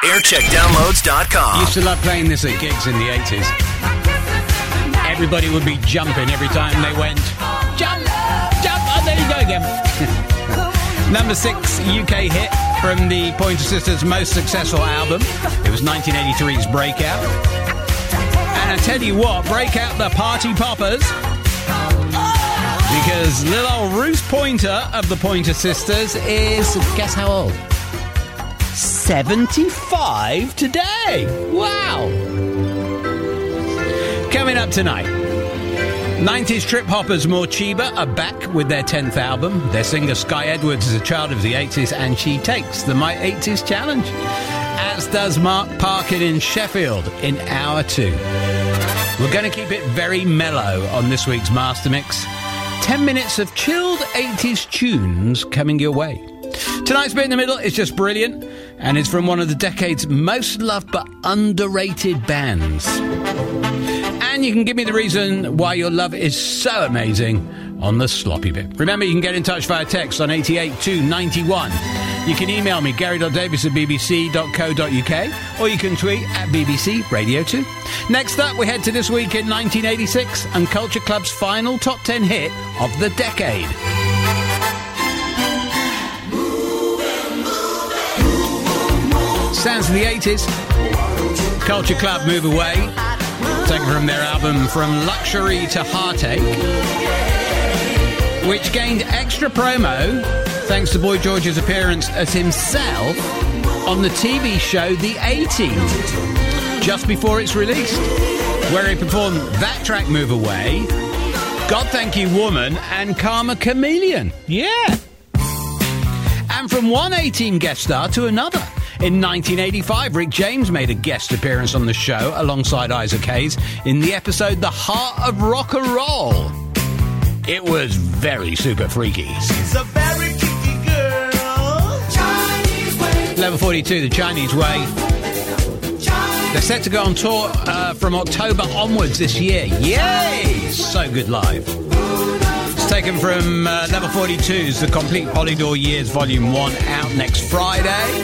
Aircheckdownloads.com. Used to love playing this at gigs in the 80s. Everybody would be jumping every time they went, jump, jump, oh, there you go again. Number 6 UK hit from the Pointer Sisters' most successful album. It was 1983's Breakout. And I tell you what, break out the party poppers, because little old Ruth Pointer of the Pointer Sisters is, guess how old? 75 today. Wow. Coming up tonight, 90s trip hoppers Morcheeba are back with their 10th album. Their singer Sky Edwards is a child of the 80s, and she takes the My 80s challenge, as does Mark Parkin in Sheffield in hour 2. We're going to keep it very mellow on this week's Master Mix. 10 minutes of chilled 80s tunes coming your way. Tonight's Bit in the Middle is just brilliant, and it's from one of the decade's most loved but underrated bands. And you can give me the reason why your love is so amazing on the Sloppy Bit. Remember, you can get in touch via text on 88291. You can email me, gary.davis@bbc.co.uk, or you can tweet at BBC Radio 2. Next up, we head to this week in 1986 and Culture Club's final top 10 hit of the decade. Sounds of the 80s. Culture Club, Move Away. Taken from their album From Luxury to Heartache, which gained extra promo thanks to Boy George's appearance as himself on the TV show The A-Team just before its release, where he performed that track, Move Away, God Thank You Woman, and Karma Chameleon. Yeah. And from one A-Team guest star to another. In 1985, Rick James made a guest appearance on the show alongside Isaac Hayes in the episode The Heart of Rock and Roll. It was very super freaky. She's a very kinky girl. Chinese way. Level 42, The Chinese Way. They're set to go on tour from October onwards this year. Yay! So good live. It's taken from Level 42's The Complete Polydor Years Volume 1, out next Friday.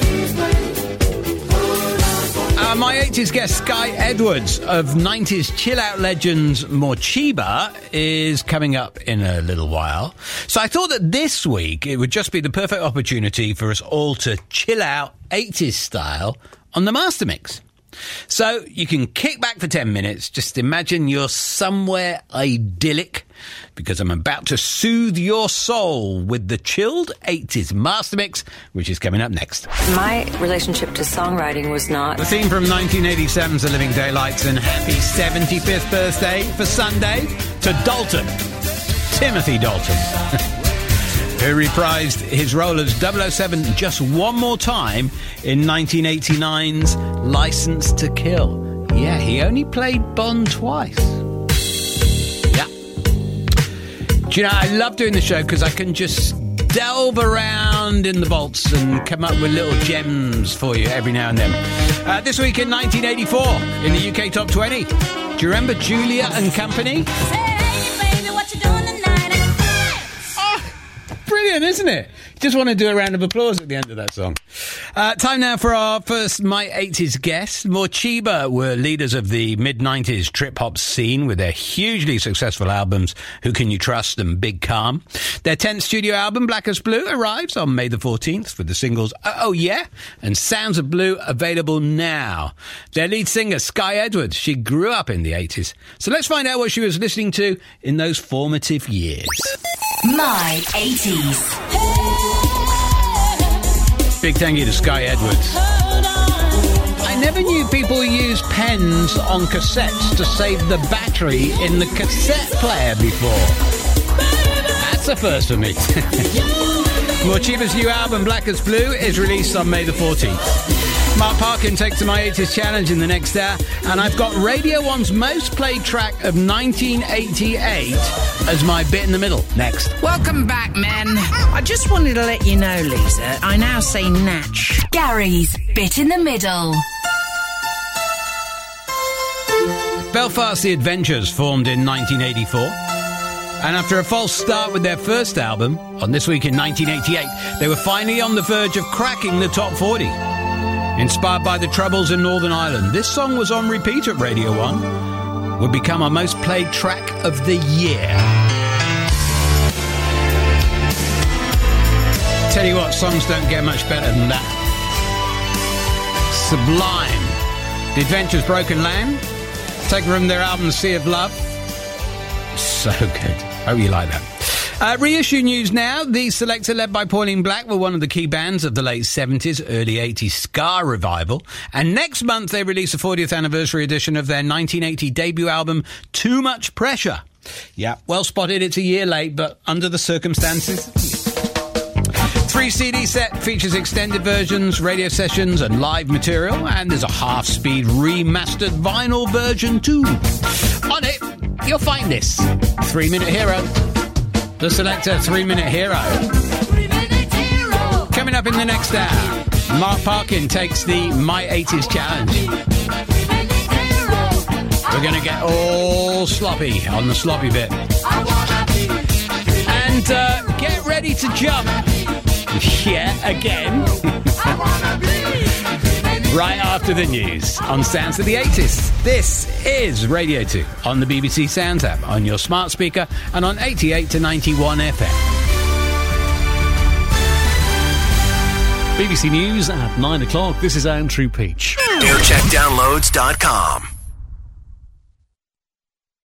My 80s guest Sky Edwards of 90s chill-out legends Morcheeba is coming up in a little while. So I thought that this week it would just be the perfect opportunity for us all to chill out 80s style on the Master Mix. So you can kick back for 10 minutes. Just imagine you're somewhere idyllic, because I'm about to soothe your soul with the chilled 80s Master Mix, which is coming up next. My relationship to songwriting was not... The theme from 1987's The Living Daylights, and happy 75th birthday for Sunday to Dalton, Timothy Dalton, who reprised his role as 007 just one more time in 1989's License to Kill. Yeah, he only played Bond twice. Yeah. Do you know, I love doing the show because I can just delve around in the vaults and come up with little gems for you every now and then. This week in 1984, in the UK Top 20, do you remember Julia and Company? Brilliant, isn't it? Just want to do a round of applause at the end of that song. Time now for our first My 80s guest. Morcheeba were leaders of the mid-90s trip-hop scene with their hugely successful albums Who Can You Trust and Big Calm. Their 10th studio album, Black as Blue, arrives on May the 14th with the singles Oh Yeah and Sounds of Blue available now. Their lead singer, Sky Edwards, she grew up in the 80s. So let's find out what she was listening to in those formative years. My 80s. Big thank you to Sky Edwards. I never knew people use pens on cassettes to save the battery in the cassette player before. That's a first for me. Morcheeba's new album, Black as Blue, is released on May the 14th. Mark Parkin takes to My 80s challenge in the next hour, and I've got Radio 1's most played track of 1988 as my bit in the middle next. Welcome back, men. I just wanted to let you know, Lisa, I now say Natch. Gary's Bit in the Middle. Belfast The Adventures formed in 1984. And after a false start with their first album, on This Week in 1988, they were finally on the verge of cracking the top 40. Inspired by the Troubles in Northern Ireland, this song was on repeat at Radio 1. Would become our most played track of the year. Tell you what, songs don't get much better than that. Sublime. The Adventures Broken Land, taken from their album Sea of Love. So good. Hope you like that. Reissue news now. The Selector, led by Pauline Black, were one of the key bands of the late 70s, early 80s ska revival. And next month they release a 40th anniversary edition of their 1980 debut album, Too Much Pressure. Yeah, well spotted, it's a year late, but under the circumstances. 3 CD set features extended versions, radio sessions and live material, and there's a half-speed remastered vinyl version too. On it, you'll find this 3-Minute Hero. The Selector 3-Minute Hero. Coming up in the next hour, Mark Parkin takes the My 80s Challenge. We're going to get all sloppy on the sloppy bit. And get ready to jump. Yeah, again. Right after the news on Sounds of the 80s. This is Radio 2 on the BBC Sounds app, on your smart speaker and on 88 to 91 FM. BBC News at 9 o'clock. This is Andrew Peach. Aircheckdownloads.com.